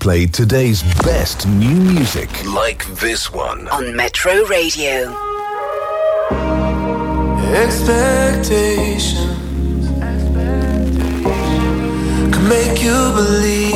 play today's best new music like this one on Metro Radio. Expectations can make you believe